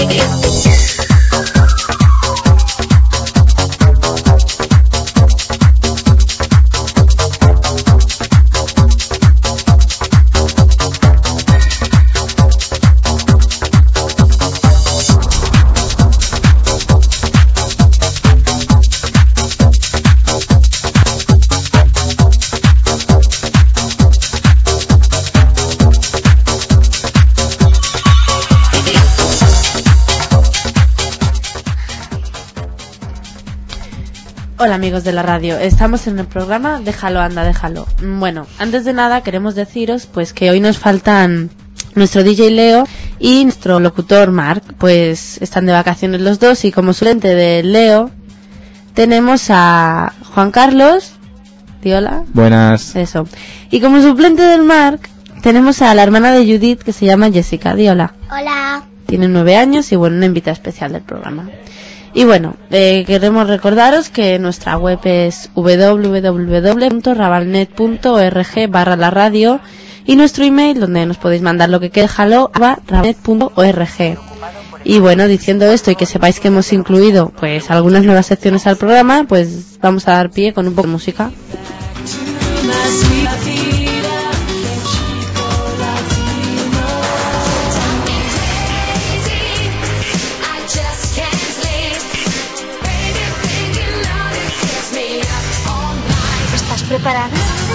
Hola amigos de la radio, estamos en el programa Déjalo anda, déjalo. Bueno, antes de nada queremos deciros pues que hoy nos faltan nuestro DJ Leo y nuestro locutor Marc, pues están de vacaciones los dos y como suplente de Leo tenemos a Juan Carlos. Di hola. Buenas. Eso. Y como suplente del Marc tenemos a la hermana de Judith que se llama Jessica. Di hola. Hola. Tiene 9 años y bueno, una invitada especial del programa. Y bueno, queremos recordaros que nuestra web es www.rabalnet.org/la radio y nuestro email donde nos podéis mandar lo que queráis, rabalnet.org. Y bueno, diciendo esto y que sepáis que hemos incluido pues algunas nuevas secciones al programa, pues vamos a dar pie con un poco de música. ¿Preparada?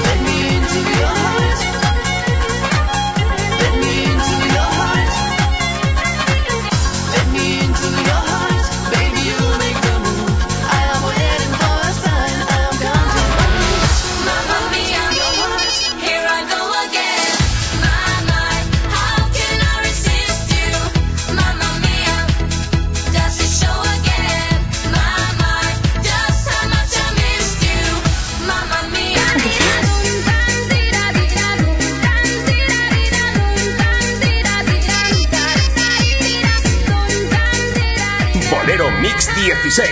Mix 16.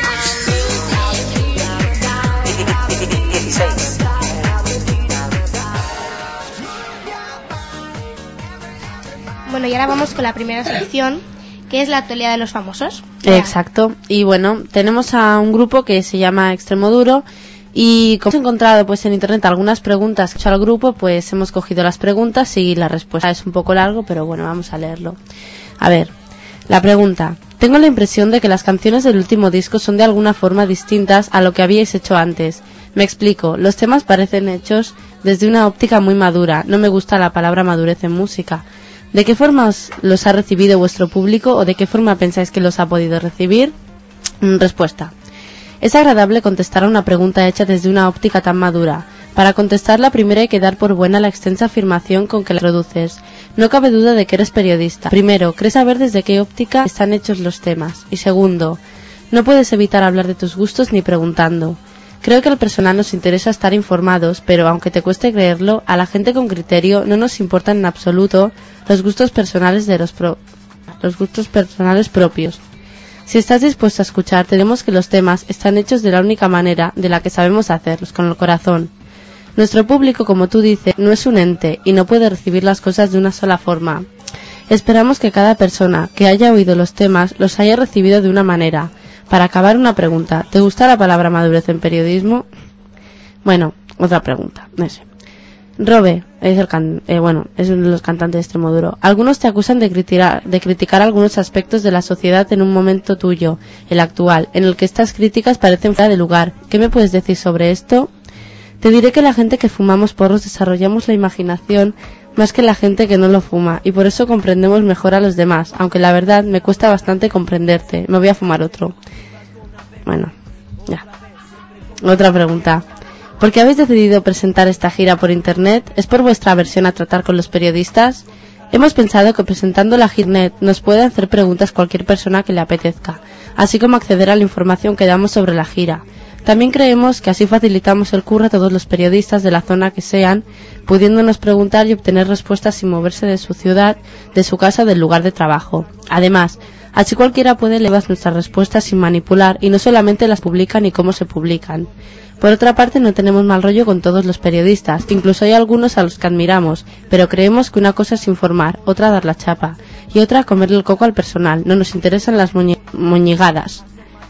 Bueno, y ahora vamos con la primera sección, que es la actualidad de los famosos. Exacto. Y bueno, tenemos a un grupo que se llama Extremoduro y como hemos encontrado pues en internet algunas preguntas que he hecho al grupo, pues hemos cogido las preguntas y la respuesta es un poco largo, pero bueno, vamos a leerlo. A ver, la pregunta: tengo la impresión de que las canciones del último disco son de alguna forma distintas a lo que habíais hecho antes. Me explico, los temas parecen hechos desde una óptica muy madura. No me gusta la palabra madurez en música. ¿De qué forma los ha recibido vuestro público o de qué forma pensáis que los ha podido recibir? Respuesta: es agradable contestar a una pregunta hecha desde una óptica tan madura. Para contestarla primero hay que dar por buena la extensa afirmación con que la introduces. No cabe duda de que eres periodista. Primero, crees saber desde qué óptica están hechos los temas. Y segundo, no puedes evitar hablar de tus gustos ni preguntando. Creo que al personal nos interesa estar informados, pero aunque te cueste creerlo, a la gente con criterio no nos importan en absoluto los gustos personales propios. Si estás dispuesto a escuchar, tenemos que los temas están hechos de la única manera de la que sabemos hacerlos, con el corazón. Nuestro público, como tú dices, no es un ente y no puede recibir las cosas de una sola forma. Esperamos que cada persona que haya oído los temas los haya recibido de una manera. Para acabar, una pregunta: ¿te gusta la palabra madurez en periodismo? Bueno, otra pregunta, no sé. Robe es es uno de los cantantes de Extremoduro. Algunos te acusan de criticar algunos aspectos de la sociedad en un momento tuyo, el actual, en el que estas críticas parecen fuera de lugar. ¿Qué me puedes decir sobre esto? Te diré que la gente que fumamos porros desarrollamos la imaginación más que la gente que no lo fuma, y por eso comprendemos mejor a los demás, aunque la verdad me cuesta bastante comprenderte. Me voy a fumar otro. Bueno, ya. Otra pregunta: ¿por qué habéis decidido presentar esta gira por internet? ¿Es por vuestra aversión a tratar con los periodistas? Hemos pensado que presentando la Girnet nos puede hacer preguntas cualquier persona que le apetezca, así como acceder a la información que damos sobre la gira. También creemos que así facilitamos el curro a todos los periodistas de la zona que sean, pudiéndonos preguntar y obtener respuestas sin moverse de su ciudad, de su casa o del lugar de trabajo. Además, así cualquiera puede leer nuestras respuestas sin manipular y no solamente las publican y cómo se publican. Por otra parte, no tenemos mal rollo con todos los periodistas, incluso hay algunos a los que admiramos, pero creemos que una cosa es informar, otra dar la chapa, y otra comerle el coco al personal. No nos interesan las moñigadas.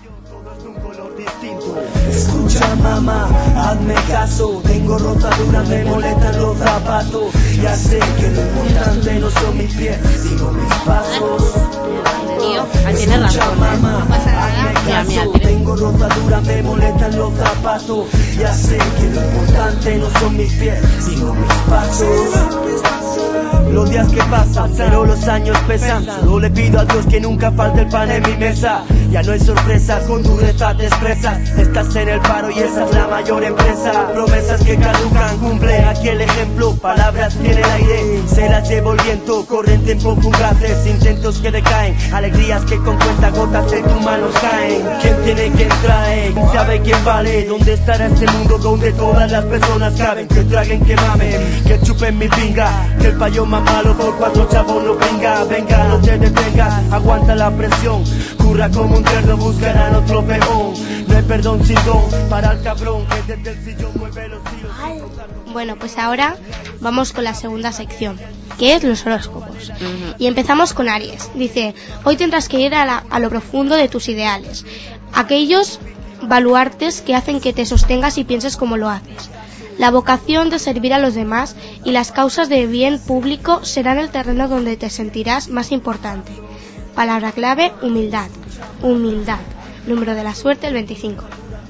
Escucha mamá, hazme caso, tengo rotaduras, me molestan los zapatos. Ya sé que lo importante no son mis pies, sino mis pasos. Escucha mamá, hazme caso, tengo rotaduras, me molestan los zapatos. Ya sé que lo importante no son mis pies, sino mis pasos. Los días que pasan, pero los años pesan. Solo le pido a Dios que nunca falte el pan en mi mesa. Ya no hay sorpresas, con tu reza te expresas. Estás en el paro y esa es la mayor empresa. Promesas que caducan, cumple aquí el ejemplo. Palabras en el aire, se las llevo el viento. Corren tiempos fugaces, intentos que decaen. Alegrías que con cuentagotas de tus manos caen. ¿Quién tiene, quién trae? ¿Quién sabe quién vale? ¿Dónde estará este mundo donde todas las personas caben? Que traguen, que mamen, que chupen mi pinga. Que el payo más malo por 4 chavos no venga. Venga, no te detengas, aguanta la presión. Curra como un cerdo, buscarán otro peón. No hay perdón sin don para el cabrón que desde el sillón mueve los hilos. Bueno, pues ahora vamos con la segunda sección, que es los horóscopos. Y empezamos con Aries. Dice: hoy tendrás que ir a lo profundo de tus ideales, aquellos baluartes que hacen que te sostengas y pienses como lo haces. La vocación de servir a los demás y las causas de bien público serán el terreno donde te sentirás más importante. Palabra clave: humildad. Humildad. Número de la suerte: el 25.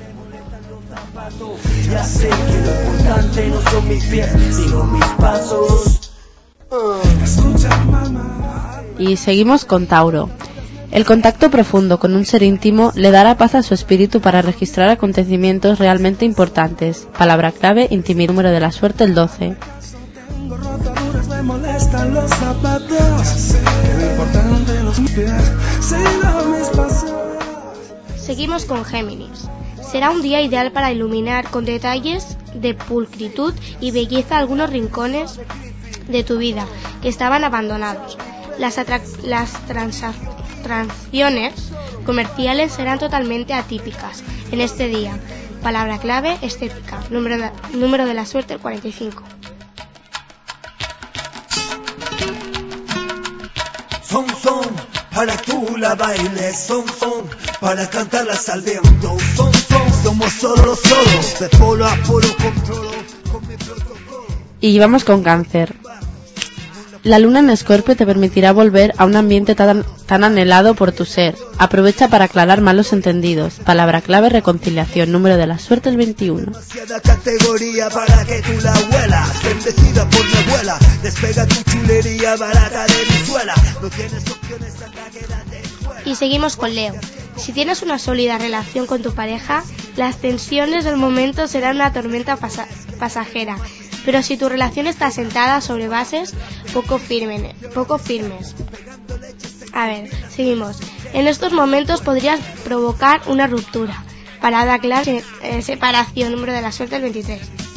Ya sé que lo importante no son mis pies, sino mis pasos. Y seguimos con Tauro. El contacto profundo con un ser íntimo le dará paz a su espíritu para registrar acontecimientos realmente importantes. Palabra clave: intimidad. Número de la suerte: el 12. Seguimos con Géminis. Será un día ideal para iluminar con detalles de pulcritud y belleza algunos rincones de tu vida que estaban abandonados. Las transacciones comerciales serán totalmente atípicas en este día. Palabra clave: estética. Número de la suerte: el 45. Son, para tú la bailes. Son, para cantarlas al viento. Son, somos solo de polo a polo, controlo con mi protocolo. Y vamos con Cáncer. La luna en Escorpio te permitirá volver a un ambiente tan anhelado por tu ser. Aprovecha para aclarar malos entendidos. Palabra clave: reconciliación. Número de la suerte: el 21. Categoría para que tú la huelas. Bendecida por mi abuela. Despega tu chulería barata de mi suela. No tienes opciones, anda, quédate fuera. Y seguimos con Leo. Si tienes una sólida relación con tu pareja, las tensiones del momento serán una tormenta pasajera. Pero si tu relación está asentada sobre bases poco firmes. A ver, seguimos. En estos momentos podrías provocar una ruptura. Palabra clave: separación. Número de la suerte: el 23.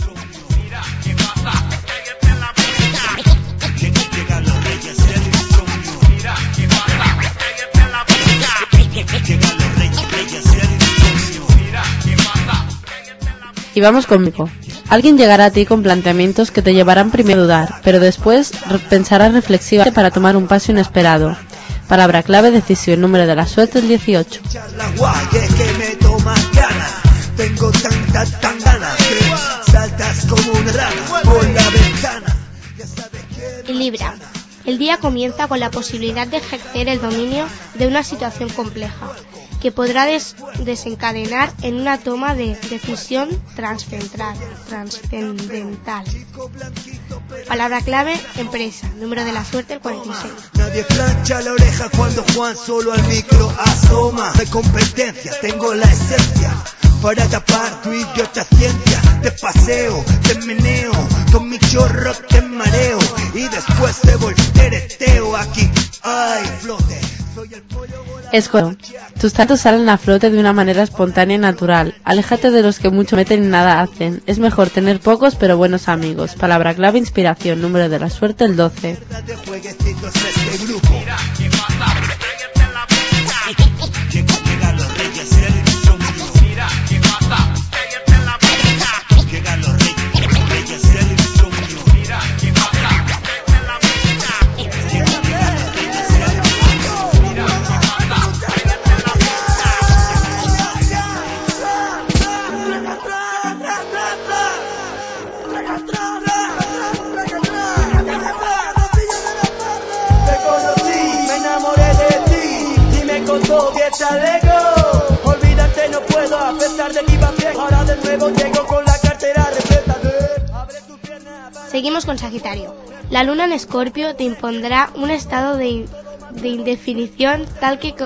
Y vamos conmigo. Alguien llegará a ti con planteamientos que te llevarán primero a dudar, pero después pensarás reflexivamente para tomar un paso inesperado. Palabra clave: decisión. Número de la suerte: el 18. Tengo tan ganas que saltas como una rana por la ventana. Y Libra. El día comienza con la posibilidad de ejercer el dominio de una situación compleja, que podrá desencadenar en una toma de decisión trascendental. Palabra clave: empresa. Número de la suerte: el 46. Nadie plancha la oreja cuando Juan solo al micro asoma. De competencia tengo la esencia para tapar tu idiota ciencia. Te paseo, te meneo, con mi chorro te mareo y después te voltereteo aquí. Ay, flote. Escorpio. Tus tantos salen a flote de una manera espontánea y natural. Aléjate de los que mucho meten y nada hacen. Es mejor tener pocos pero buenos amigos. Palabra clave: inspiración. Número de la suerte: el 12. ego, dieta de ego. Olvídate, no puedo, a pesar de que iba bien. Ahora de nuevo llego con la cartera repleta de... Abre tu pierna. Seguimos con Sagitario. La luna en Escorpio te impondrá un estado de indefinición tal que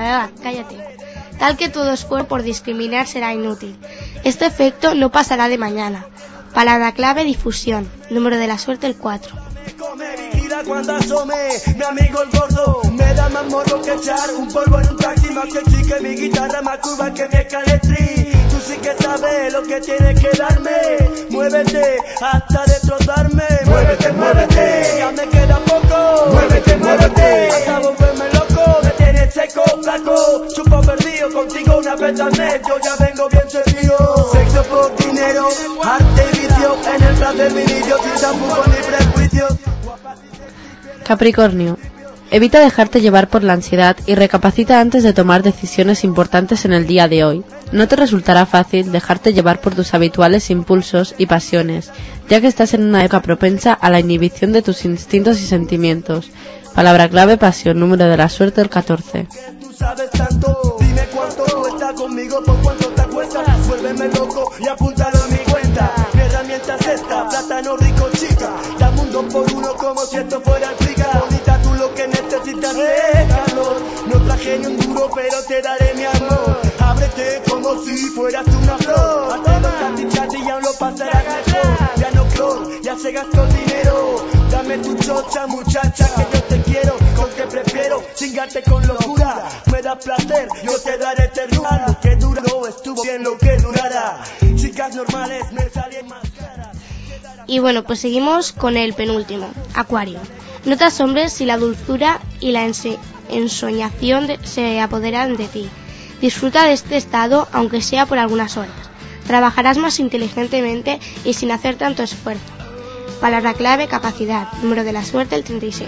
todo esfuerzo por discriminar será inútil. Este efecto no pasará de mañana. Palabra clave: difusión. Número de la suerte: el 4. Vigila cuando asome, mi amigo el gordo. Me da más morro que echar un polvo en un taxi. Más que chique mi guitarra, más curva que mi escaletri. Tú sí que sabes lo que tienes que darme. Muévete hasta destrozarme. Muévete, muévete, ya me queda poco. Muévete, muévete, hasta volverme loco. Me tienes seco, flaco, chupo perdido. Contigo una vez al mes, yo ya vengo bien servido. Sexo por dinero, arte y vicio. En el plan de mi vídeo, sin tampoco ni prejuicios. Capricornio. Evita dejarte llevar por la ansiedad y recapacita antes de tomar decisiones importantes en el día de hoy. No te resultará fácil dejarte llevar por tus habituales impulsos y pasiones, ya que estás en una época propensa a la inhibición de tus instintos y sentimientos. Palabra clave: pasión. Número de la suerte: el 14. Tú sabes tanto, dime cuánto cuesta conmigo, por cuánto te cuesta. Vuélveme loco y apúntalo en mi cuenta. Mi herramienta es esta, plátano rico chica. Dame un 2 por 1 como si esto fuera el frica. Bonita, tú lo que necesitas es calor. No traje ni un duro, pero te daré mi amor. Ábrete como si fueras una flor. Hazlo casi y aún lo pasarás mejor. Ya no flor, ya se gastó el dinero. Dame tu chocha, muchacha, que yo te quiero. Porque prefiero chingarte con locura. Me da placer, yo te daré ternura. Lo que dura no estuvo bien, lo que durará. Chicas normales me salen más caras. Y bueno, pues seguimos con el penúltimo, Acuario. No te asombres si la dulzura y la ensoñación se apoderan de ti. Disfruta de este estado, aunque sea por algunas horas. Trabajarás más inteligentemente y sin hacer tanto esfuerzo. Palabra clave: capacidad. Número de la suerte: el 36.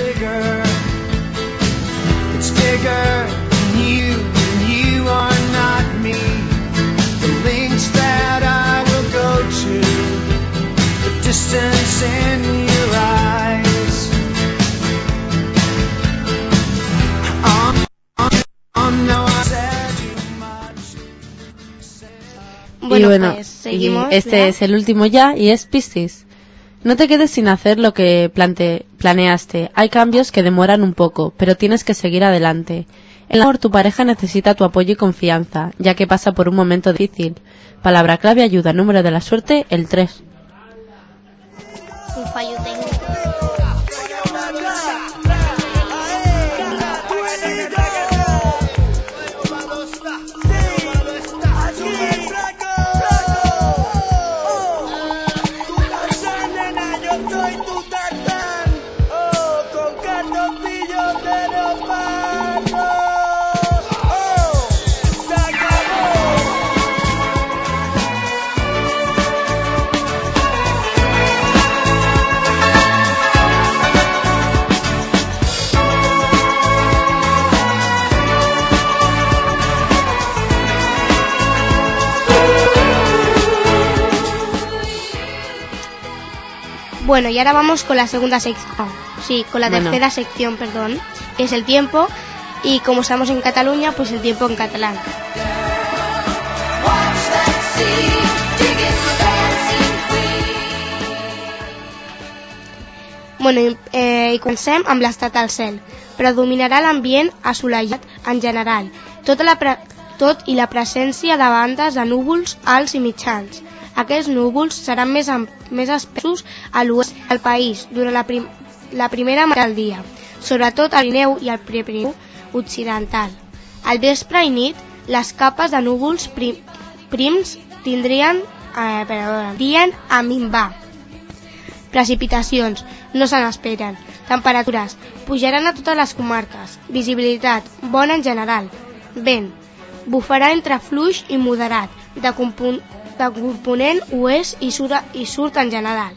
It's bigger than you are not me. The links that I will go to, the distance in your eyes. No, I said too much. Bueno, Pues seguimos. este ¿ya? es el último ya, y es Piscis. No te quedes sin hacer lo que planeaste. Hay cambios que demoran un poco, pero tienes que seguir adelante. En el amor, tu pareja necesita tu apoyo y confianza, ya que pasa por un momento difícil. Palabra clave: ayuda. Número de la suerte: el 3. Un fallo técnico. Bueno, y ahora vamos con la segunda sección. Sí, con la tercera sección, perdón. Que es el tiempo. Y como estamos en Cataluña, pues el tiempo en catalán. Bueno, i comencem amb l'estat al cel. Predominarà l'ambient assolellat en general, tot i la presència de bandes de núvols alts i mitjans. Aquests núvols seran més espessos a l'oest del país durant la primera meitat del dia, sobretot al Pirineu i al Prepirineu occidental. Al vespre i nit, les capes de núvols prims tendrien a minvar. Precipitacions no se n'esperen. Temperatures pujaran a totes les comarques. Visibilitat bona en general. Vent bufarà entre fluix i moderat, de component oest i sud en general.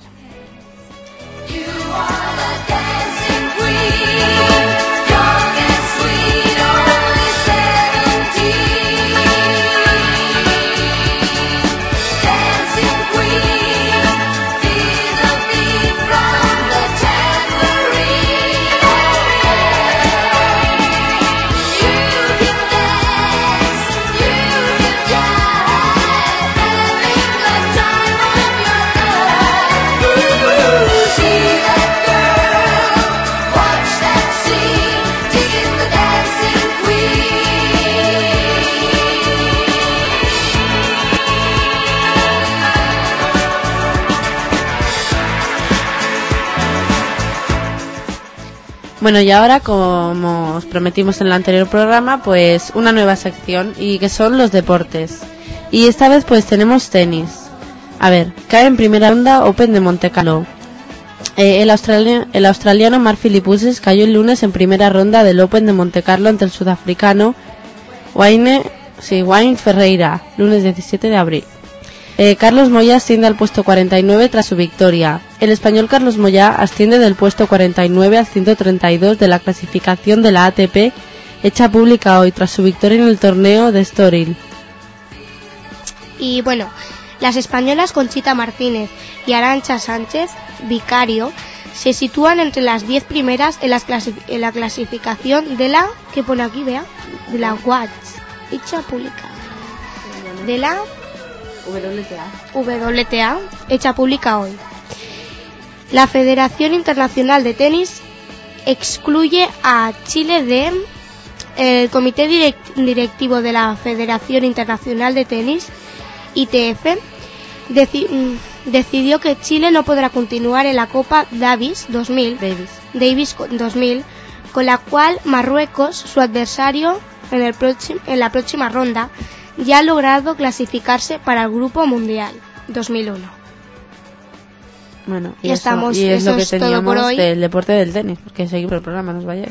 Bueno, y ahora, como os prometimos en el anterior programa, pues una nueva sección, y que son los deportes. Y esta vez pues tenemos tenis. A ver, cae en primera ronda Open de Monte Carlo. El australiano Mark Philippoussis cayó el lunes en primera ronda del Open de Monte Carlo ante el sudafricano Wayne Ferreira, lunes 17 de abril. Carlos Moya asciende al puesto 49 tras su victoria. El español Carlos Moya asciende del puesto 49 al 132 de la clasificación de la ATP, hecha pública hoy tras su victoria en el torneo de Estoril. Y bueno, las españolas Conchita Martínez y Arantxa Sánchez Vicario se sitúan entre las 10 primeras en la clasificación de la, ¿qué pone aquí, vea? De la WTA, hecha pública. De la WTA, hecha pública hoy. La Federación Internacional de Tenis excluye a Chile de el Comité Directivo de la Federación Internacional de Tenis, ITF, decidió que Chile no podrá continuar en la Copa Davis 2000, con la cual Marruecos, su adversario en la próxima ronda, ya ha logrado clasificarse para el Grupo Mundial 2001. Bueno, y eso es lo que todo teníamos por hoy. del deporte del tenis, porque seguimos el programa, no os vayáis.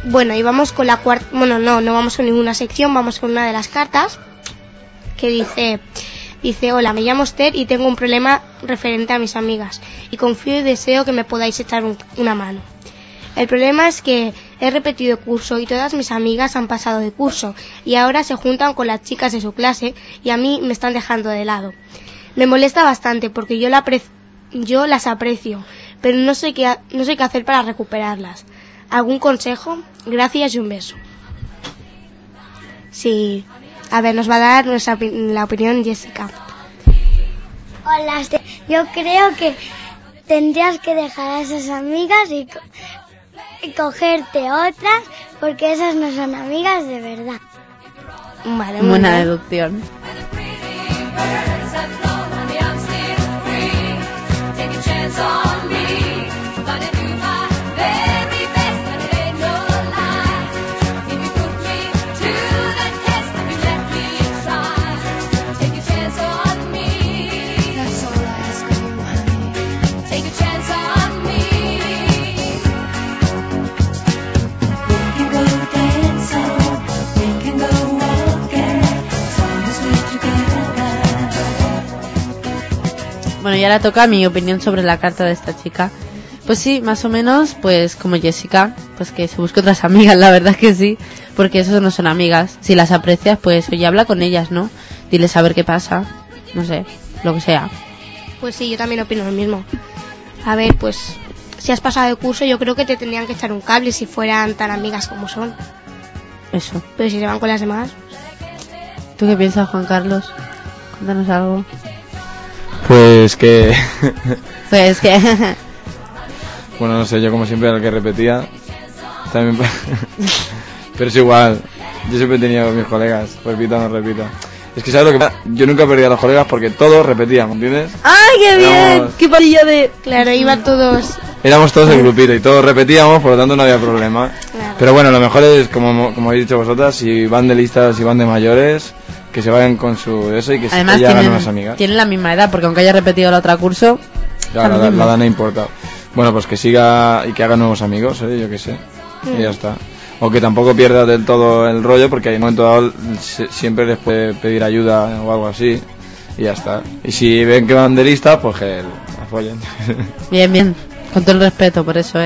Bueno, y vamos con la cuarta... Bueno, no vamos con ninguna sección, vamos con una de las cartas que dice, hola, me llamo Esther y tengo un problema referente a mis amigas y confío y deseo que me podáis echar una mano. El problema es que he repetido curso y todas mis amigas han pasado de curso y ahora se juntan con las chicas de su clase y a mí me están dejando de lado. Me molesta bastante porque yo las aprecio, pero no sé qué hacer para recuperarlas. ¿Algún consejo? Gracias y un beso. Sí. A ver, nos va a dar la opinión Jessica. Hola, yo creo que tendrías que dejar a esas amigas y cogerte otras, porque esas no son amigas de verdad. Vale, buena deducción. Bueno, y ahora toca mi opinión sobre la carta de esta chica. Pues sí, más o menos, pues como Jessica, pues que se busque otras amigas, la verdad que sí, porque esos no son amigas. Si las aprecias, pues oye, habla con ellas, ¿no? Diles a ver qué pasa, no sé, lo que sea. Pues sí, yo también opino lo mismo. A ver, pues si has pasado de curso, yo creo que te tendrían que echar un cable si fueran tan amigas como son. Eso. Pero si se van con las demás... ¿Tú qué piensas, Juan Carlos? Cuéntanos algo. Pues que... Bueno, no sé, yo como siempre era el que repetía. También... Pero es igual. Yo siempre he tenido mis colegas. Repita o no repita. Es que, ¿sabes lo que pasa? Yo nunca perdía a los colegas porque todos repetíamos, ¿entiendes? ¡Ay, qué bien! ¡Qué palillo de...! Claro, iban todos... Éramos todos el grupito y todos repetíamos, por lo tanto no había problema. Claro. Pero bueno, lo mejor es, como habéis dicho vosotras, si van de listas, si van de mayores, que se vayan con su eso y que además se hagan unas amigas. Tienen la misma edad, porque aunque haya repetido el otro curso... Claro, la edad no importa. Bueno, pues que siga y que haga nuevos amigos, yo qué sé. Y ya está. O que tampoco pierda del todo el rollo, porque en un momento dado siempre les puede pedir ayuda o algo así. Y ya está. Y si ven que van de lista, pues que apoyen. Bien, bien. Con todo el respeto por eso,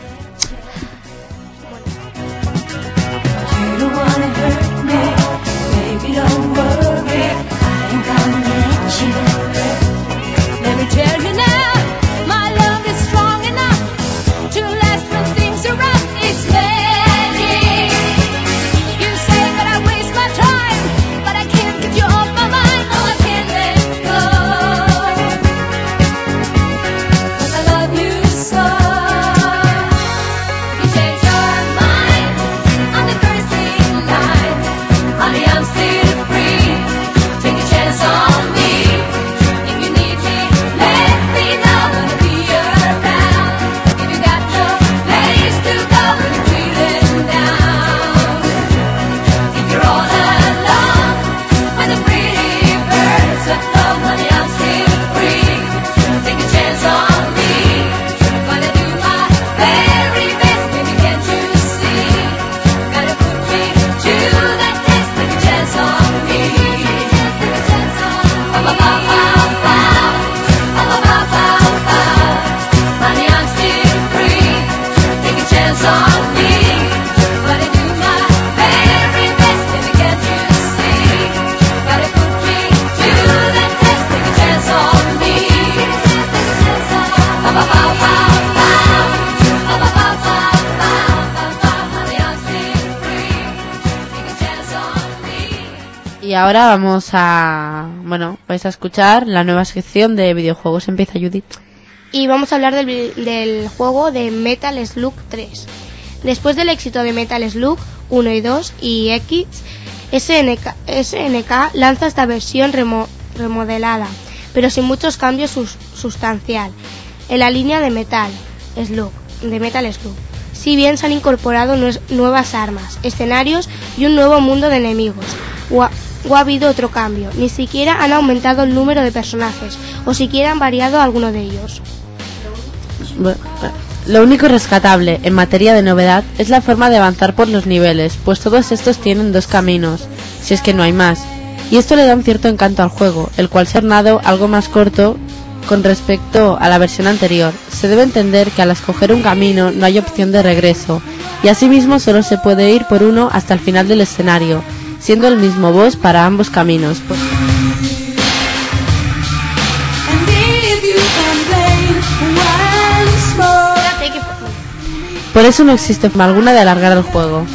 Y ahora vamos a... Bueno, vais a escuchar la nueva sección de videojuegos. Empieza Judith. Y vamos a hablar del juego de Metal Slug 3. Después del éxito de Metal Slug 1 y 2 y X, SNK lanza esta versión remodelada, pero sin muchos cambios sustancial, en la línea de Metal Slug. Si bien se han incorporado nuevas armas, escenarios y un nuevo mundo de enemigos, o ha habido otro cambio, ni siquiera han aumentado el número de personajes, o siquiera han variado alguno de ellos. Lo único rescatable en materia de novedad es la forma de avanzar por los niveles, pues todos estos tienen 2 caminos, si es que no hay más, y esto le da un cierto encanto al juego, el cual se ha tornado algo más corto con respecto a la versión anterior. Se debe entender que al escoger un camino no hay opción de regreso, y asimismo solo se puede ir por uno hasta el final del escenario, siendo el mismo boss para ambos caminos. Por eso no existe forma alguna de alargar el juego.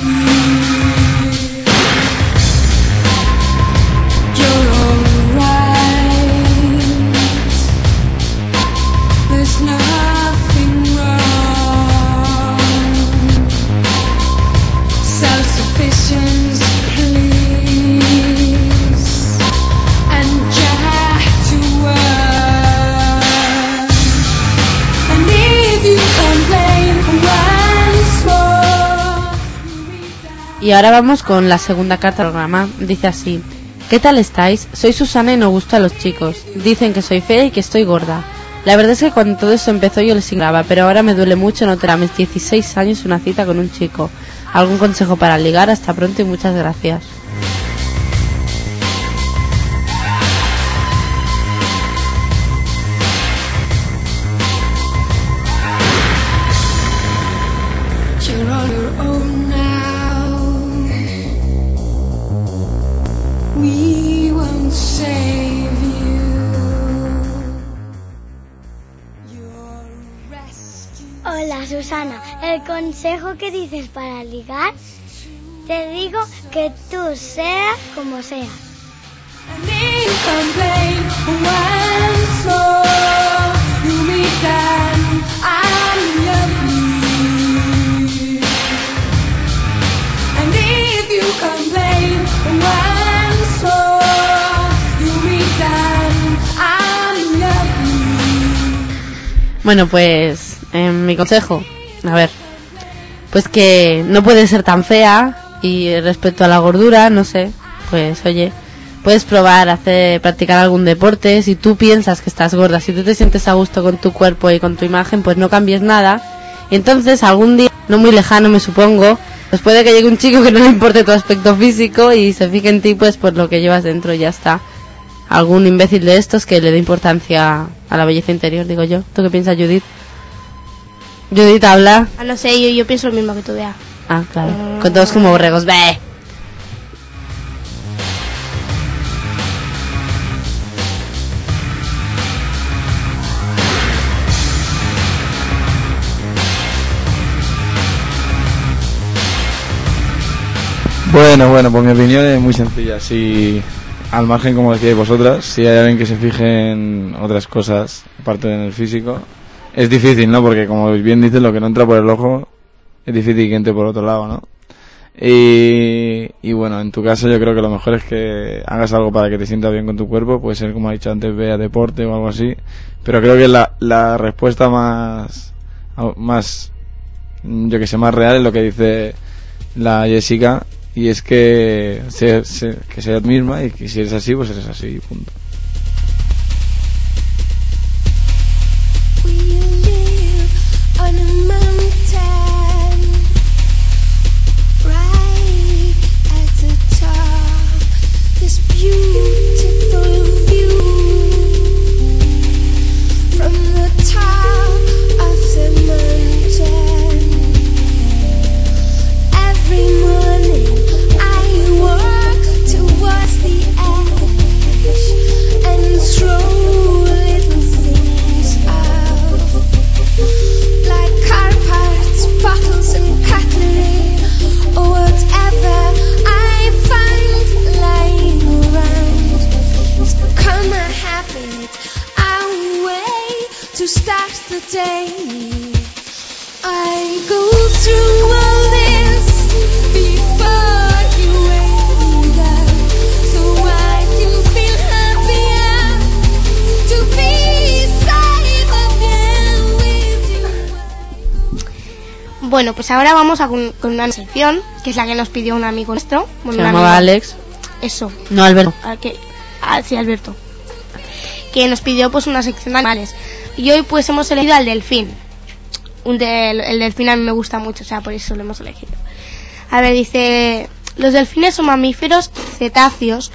Y ahora vamos con la segunda carta del programa. Dice así: ¿qué tal estáis? Soy Susana y no gusto a los chicos. Dicen que soy fea y que estoy gorda. La verdad es que cuando todo esto empezó yo les ignoraba, pero ahora me duele mucho no tener a mis 16 años una cita con un chico. ¿Algún consejo para ligar? Hasta pronto y muchas gracias. Hola Susana, el consejo que dices para ligar, te digo que tú seas como seas. Bueno, pues mi consejo, a ver, pues que no puedes ser tan fea, y respecto a la gordura, no sé, pues oye, puedes probar practicar algún deporte. Si tú piensas que estás gorda, si tú te sientes a gusto con tu cuerpo y con tu imagen, pues no cambies nada, y entonces algún día, no muy lejano me supongo, pues puede que llegue un chico que no le importe tu aspecto físico y se fije en ti pues por lo que llevas dentro y ya está. Algún imbécil de estos que le dé importancia a la belleza interior, digo yo. ¿Tú qué piensas, Judith? Judith, habla. No sé, yo pienso lo mismo que tú, Bea. Ah, claro. Con todos como borregos. ¡Bé! Bueno, pues mi opinión es muy sencilla. Si, al margen, como decíais vosotras, si hay alguien que se fije en otras cosas aparte del físico, es difícil, ¿no? Porque como bien dices, lo que no entra por el ojo es difícil que entre por otro lado, ¿no? Y bueno, en tu caso yo creo que lo mejor es que hagas algo para que te sientas bien con tu cuerpo. Puede ser, como ha dicho antes, vea deporte o algo así, pero creo que la respuesta más yo que sé, más real es lo que dice la Jessica, y es que que seas misma, y que si eres así, pues eres así, punto. Bueno, pues ahora vamos con una sección, que es la que nos pidió un amigo nuestro. Se llamaba Alex. Eso. No, Alberto. Sí, Alberto. Que nos pidió pues una sección de animales. Y hoy pues hemos elegido al delfín. el delfín a mí me gusta mucho, o sea, por eso lo hemos elegido. A ver, dice, los delfines son mamíferos cetáceos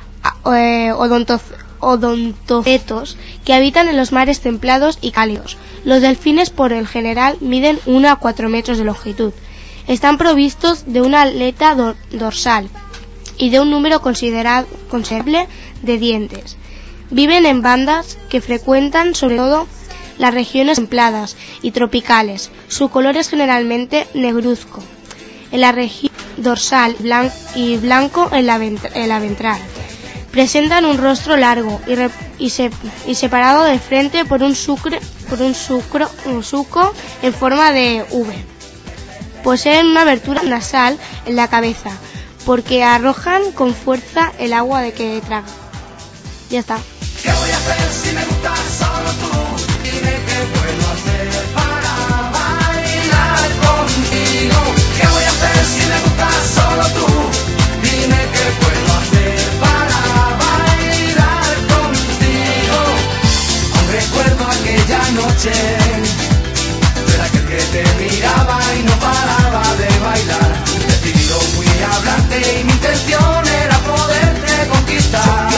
odontocetos que habitan en los mares templados y cálidos. Los delfines por el general miden 1 a 4 metros de longitud. Están provistos de una aleta dorsal y de un número considerable de dientes. Viven en bandas que frecuentan sobre todo las regiones templadas y tropicales. Su color es generalmente negruzco en la región dorsal y blanco en la ventral. Presentan un rostro largo y separado de frente por un suco en forma de V. Poseen una abertura nasal en la cabeza porque arrojan con fuerza el agua de que tragan. Ya está. ¿Qué voy a hacer si me gustas solo tú? Dime qué puedo hacer para bailar contigo. ¿Qué voy a hacer si me gustas solo tú? Dime qué puedo hacer para bailar contigo. Aún recuerdo aquella noche, era aquel que te miraba y no paraba de bailar. Decidido fui a hablarte y mi intención era poderte conquistar.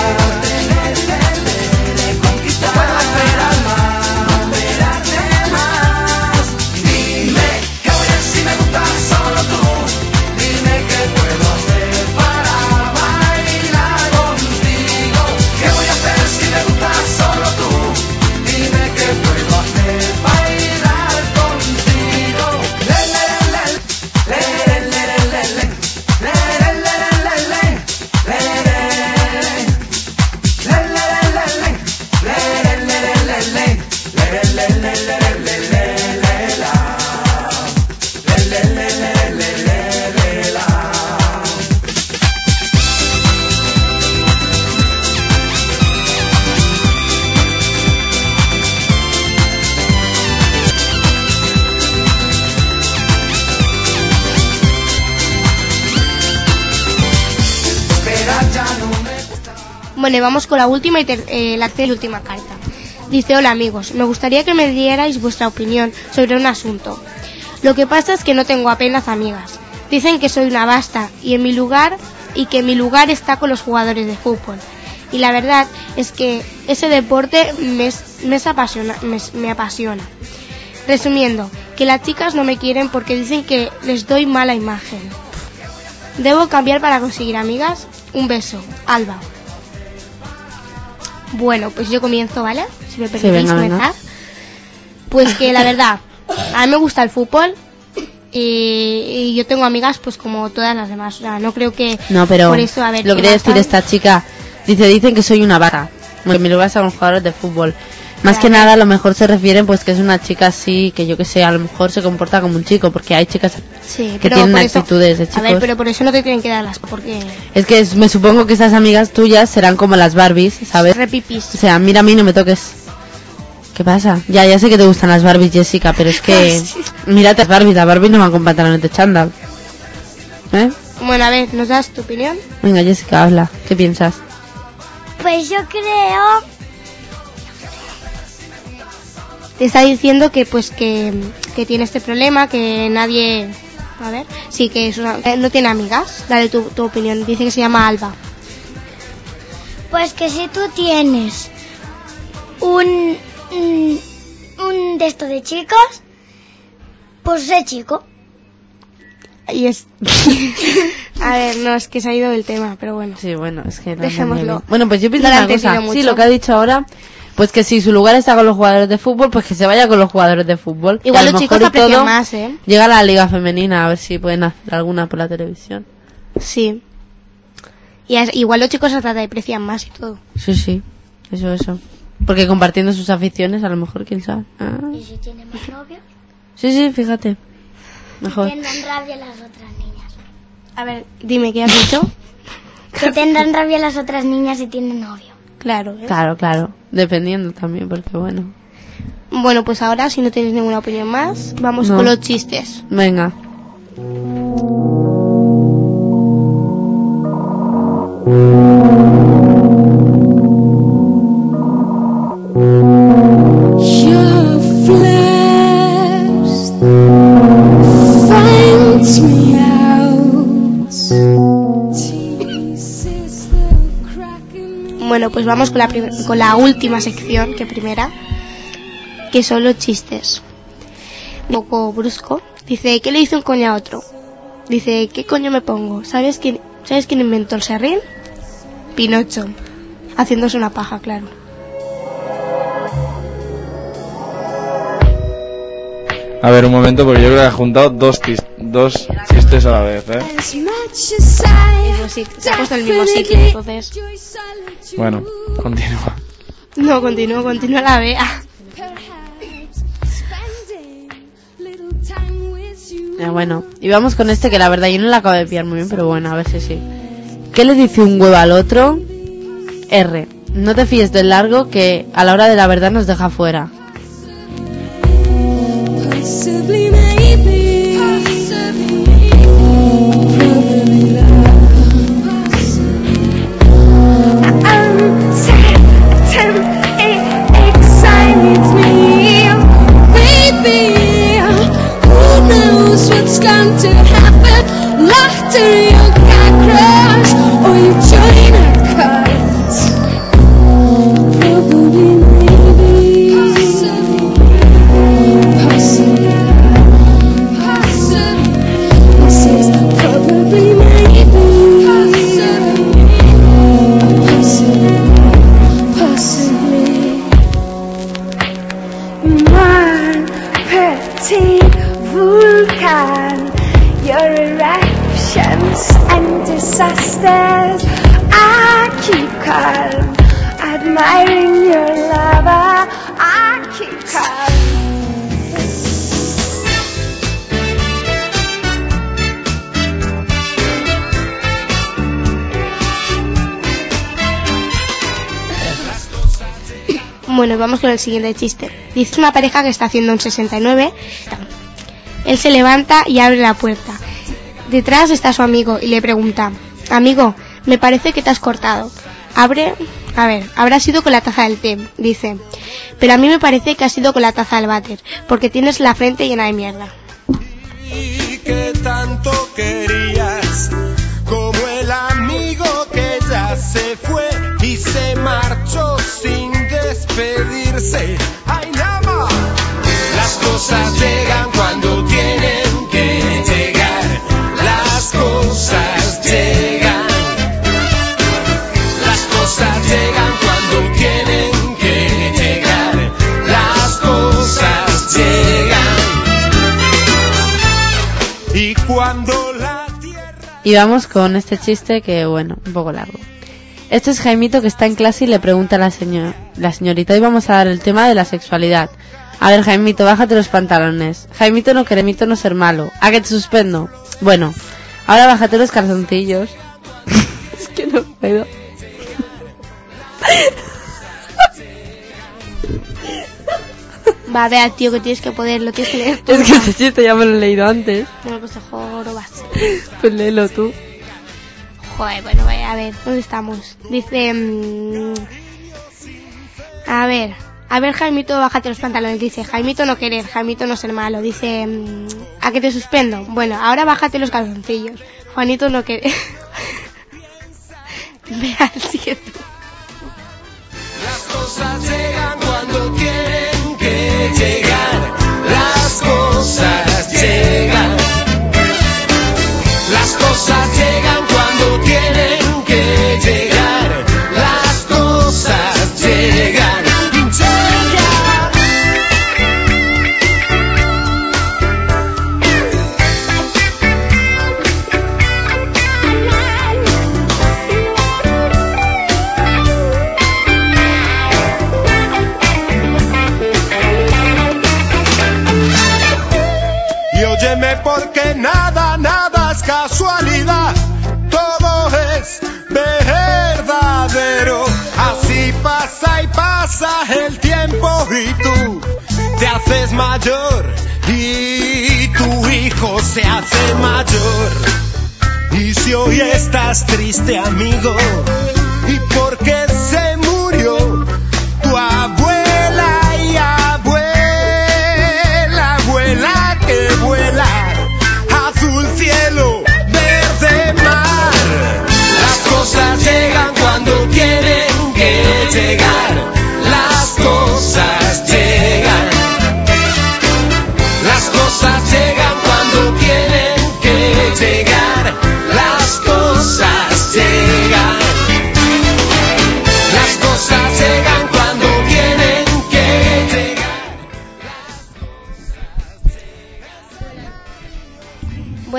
Bueno, vamos con la última la tercera y última carta. Dice, hola amigos, me gustaría que me dierais vuestra opinión sobre un asunto. Lo que pasa es que no tengo apenas amigas. Dicen que soy una basta y que mi lugar está con los jugadores de fútbol. Y la verdad es que ese deporte me apasiona. Resumiendo, que las chicas no me quieren porque dicen que les doy mala imagen. ¿Debo cambiar para conseguir amigas? Un beso, Alba. Bueno, pues yo comienzo, ¿vale? Si me permitís comenzar. Pues que la verdad, a mí me gusta el fútbol y yo tengo amigas pues como todas las demás. O sea, no creo que no, pero por eso, a ver, lo que quiere decir esta chica, dicen que soy una vaca, porque me lo vas a los jugadores de fútbol. Más que nada a lo mejor se refieren pues que es una chica así, que yo que sé, a lo mejor se comporta como un chico, porque hay chicas que tienen actitudes de chicos. A ver, pero por eso no te tienen que dar las, porque es que me supongo que esas amigas tuyas serán como las Barbies, ¿sabes? Repipis. O sea, mira a mí, no me toques. ¿Qué pasa? Ya sé que te gustan las Barbies, Jessica, pero es que mírate las Barbies no van con pantalones de chándal. ¿Eh? Bueno, a ver, ¿nos das tu opinión? Venga, Jessica, habla. ¿Qué piensas? Pues yo creo... Te está diciendo que pues que tiene este problema, que nadie... A ver, sí, que no tiene amigas. Dale tu opinión. Dice que se llama Alba. Pues que si tú tienes un de esto de chicos, pues sé chico. Y es... A ver, no, es que se ha ido del tema, pero bueno. Sí, bueno, es que... Dejémoslo. Bueno, pues yo pienso una cosa. Sí, lo que ha dicho ahora... Pues que si su lugar está con los jugadores de fútbol, pues que se vaya con los jugadores de fútbol. Igual los chicos aprecian más, ¿eh? Llega a la liga femenina, a ver si pueden hacer alguna por la televisión. Sí. Y igual los chicos hasta te aprecian más y todo. Sí. Eso. Porque compartiendo sus aficiones, a lo mejor, quién sabe. ¿Y si tienen más novios? Sí, fíjate. Mejor. Que tendrán rabia las otras niñas. A ver, dime, ¿qué has dicho? Que tendrán rabia las otras niñas si tienen novio. Claro, ¿eh? Claro. Dependiendo también, porque bueno. Bueno, pues ahora, si no tienes ninguna opinión más, vamos con los chistes. Venga. Your flesh Bueno, pues vamos con la última sección, que primera, que son los chistes. Un poco brusco. Dice, ¿qué le dice un coño a otro? Dice, ¿qué coño me pongo? ¿Sabes quién inventó el serrín? Pinocho. Haciéndose una paja, claro. A ver, un momento, porque yo creo que he juntado dos chistes a la vez, ¿eh? Sí, se ha puesto en el mismo sitio, entonces... Bueno, continúa. No, continúa la vea. Bueno, y vamos con este que la verdad yo no la acabo de pillar muy bien, pero bueno, a ver si sí. ¿Qué le dice un huevo al otro? R. No te fíes del largo que a la hora de la verdad nos deja fuera. Bueno, vamos con el siguiente chiste. Dice una pareja que está haciendo un 69. Él se levanta y abre la puerta. Detrás está su amigo y le pregunta: amigo, me parece que te has cortado. Habrá sido con la taza del té, dice. Pero a mí me parece que ha sido con la taza del váter, porque tienes la frente llena de mierda. Y que tanto querías, como el amigo que ya se fue y se marchó sin despedirse. ¡Ay, nada! Las cosas llegan cuando tienen que llegar. Las cosas llegan. Las cosas llegan cuando tienen que llegar. Las cosas llegan. Y cuando la tierra... Y vamos con este chiste que, bueno, un poco largo. Este es Jaimito, que está en clase y le pregunta a la señorita: hoy vamos a dar el tema de la sexualidad. A ver, Jaimito, bájate los pantalones. Jaimito no queremito no ser malo. ¿A que te suspendo? Bueno, ahora bájate los calzoncillos. Es que no puedo. Va, vea, tío, que tienes que poderlo, tienes que leer tú. Es que este chiste ya me lo he leído antes. Bueno, pues jorobas. Pues léelo tú. Joder, bueno, a ver, ¿dónde estamos? Dice... A ver, Jaimito, bájate los pantalones. Dice, Jaimito no querer, Jaimito no ser malo. Dice, ¿a que te suspendo? Bueno, ahora bájate los calzoncillos. Juanito no querer. Vea el siguiente. Las cosas llegan cuando tienen que llegar. Las cosas llegan. Las cosas llegan cuando tienen que llegar. Las cosas llegan. Porque nada es casualidad, todo es verdadero. Así pasa y pasa el tiempo y tú te haces mayor y tu hijo se hace mayor. Y si hoy estás triste, amigo, y porque se murió tu abuela y abuela que vuela, azul cielo, verde mar. Las cosas llegan cuando tienen que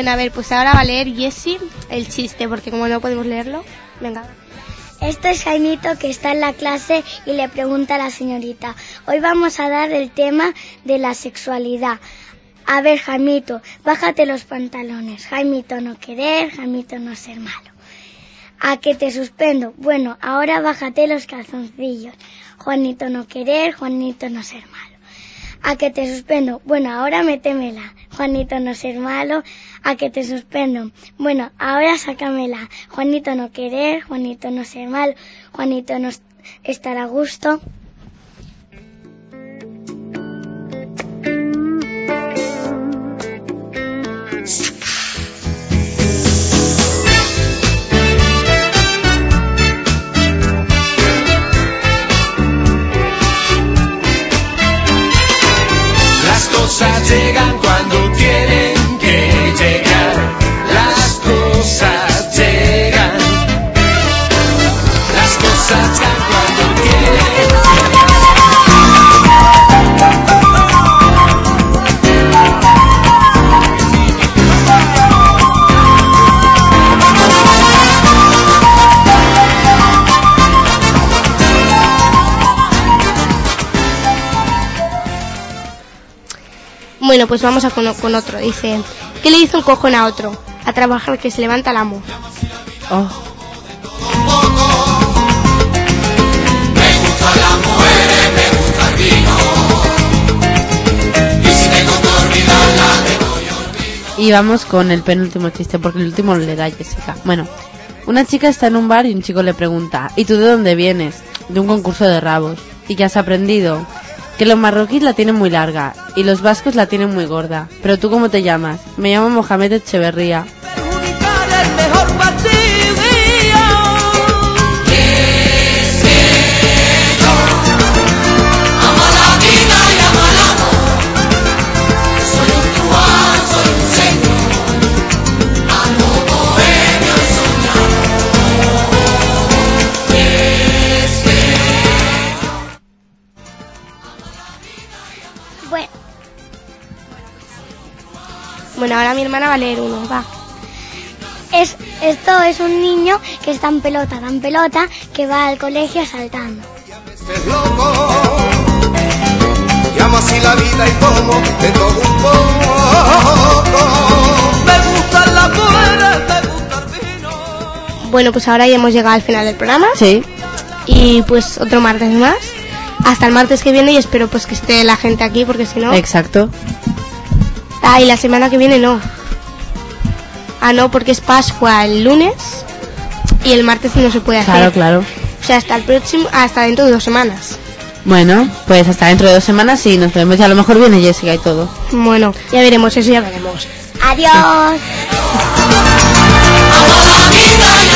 Bueno, a ver, pues ahora va a leer Jessie el chiste, porque como no podemos leerlo, venga. Esto es Jaimito, que está en la clase y le pregunta a la señorita: hoy vamos a dar el tema de la sexualidad. A ver, Jaimito, bájate los pantalones. Jaimito no querer, Jaimito no ser malo. ¿A que te suspendo? Bueno, ahora bájate los calzoncillos. Juanito no querer, Juanito no ser malo. ¿A que te suspendo? Bueno, ahora métemela. Juanito no ser malo. ¿A que te suspendo? Bueno, ahora sácamela. Juanito no querer, Juanito no ser malo. Juanito no estar a gusto. Las cosas llegan cuando tienen que llegar. Las cosas llegan. Las cosas llegan cuando tienen Bueno, pues vamos a con otro. Dice: ¿qué le hizo un cojón a otro? A trabajar, que se levanta el amo. Oh. Me gustan las mujeres, me gusta el vino. Y si tengo que olvidarla, le doy olvido. Y vamos con el penúltimo chiste, porque el último lo le da Jessica. Bueno, una chica está en un bar y un chico le pregunta: ¿y tú de dónde vienes? De un concurso de rabos. ¿Y qué has aprendido? Que los marroquíes la tienen muy larga y los vascos la tienen muy gorda. ¿Pero tú cómo te llamas? Me llamo Mohamed Echeverría. El mejor partido. Amo la vida y amo el amor. Soy un cubano, soy un señor. Amo bohemio Bueno, Bueno, ahora mi hermana va a leer uno, va. esto es un niño que está en pelota, que va al colegio saltando. Es loco, llamo así la vida y como de todo un poco. Me gustan las mujeres, me gusta el vino. Bueno, pues ahora ya hemos llegado al final del programa. Sí. Y pues otro martes más. Hasta el martes que viene, y espero pues que esté la gente aquí, porque si no... Exacto. Ah, y la semana que viene no. Ah, no, porque es Pascua el lunes y el martes no se puede hacer. Claro, claro. O sea, hasta dentro de 2 semanas. Bueno, pues hasta dentro de 2 semanas y nos vemos. Y a lo mejor viene Jessica y todo. Bueno, ya veremos, eso ya veremos. Adiós. Amo la vida y